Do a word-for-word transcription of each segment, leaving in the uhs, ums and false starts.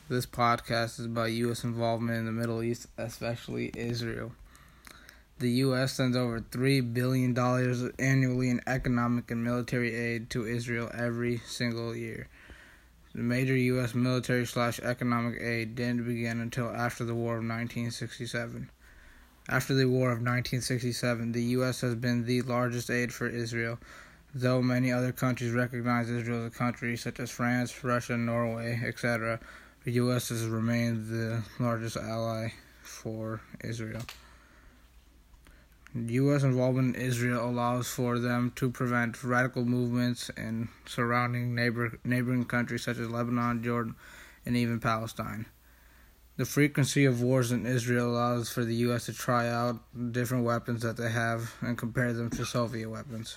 This podcast is about U S involvement in the Middle East, especially Israel. The U S sends over three billion dollars annually in economic and military aid to Israel every single year. The major U S military slash economic aid didn't begin until after the War of nineteen sixty-seven. After the War of nineteen sixty-seven, the U S has been the largest aid for Israel, though many other countries recognize Israel as a country, such as France, Russia, Norway, et cetera. The U S has remained the largest ally for Israel. U S involvement in Israel allows for them to prevent radical movements in surrounding neighbor, neighboring countries such as Lebanon, Jordan, and even Palestine. The frequency of wars in Israel allows for the U S to try out different weapons that they have and compare them to Soviet weapons.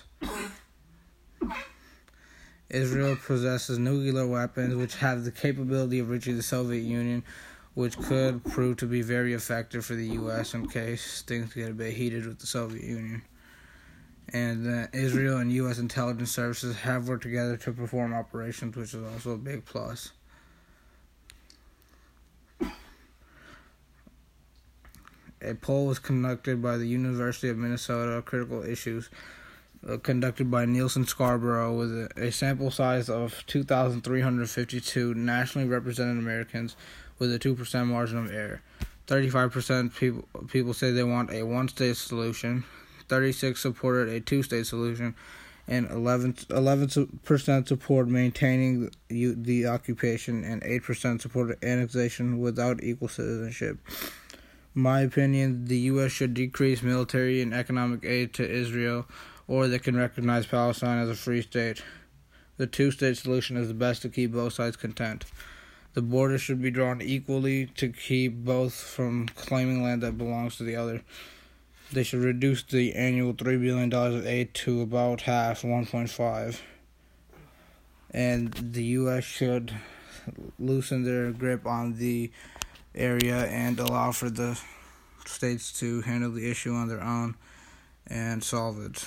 Israel possesses nuclear weapons which have the capability of reaching the Soviet Union, which could prove to be very effective for the U S in case things get a bit heated with the Soviet Union. And uh, Israel and U S intelligence services have worked together to perform operations, which is also a big plus. A poll was conducted by the University of Minnesota Critical Issues, uh, conducted by Nielsen Scarborough, with a, a sample size of two thousand three hundred fifty-two nationally represented Americans with a two percent margin of error. thirty-five percent people, people say they want a one-state solution, thirty-six percent supported a two-state solution, and eleven percent support maintaining the, the occupation, and eight percent supported annexation without equal citizenship. My opinion, the U S should decrease military and economic aid to Israel, or they can recognize Palestine as a free state. The two-state solution is the best to keep both sides content. The border should be drawn equally to keep both from claiming land that belongs to the other. They should reduce the annual three billion dollars of aid to about half, one point five. And the U S should loosen their grip on the area and allow for the states to handle the issue on their own and solve it.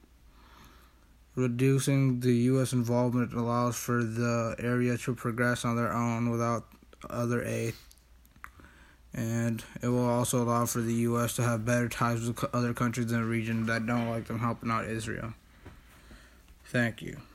Reducing the U S involvement allows for the area to progress on their own without other aid. And it will also allow for the U S to have better ties with other countries in the region that don't like them helping out Israel. Thank you.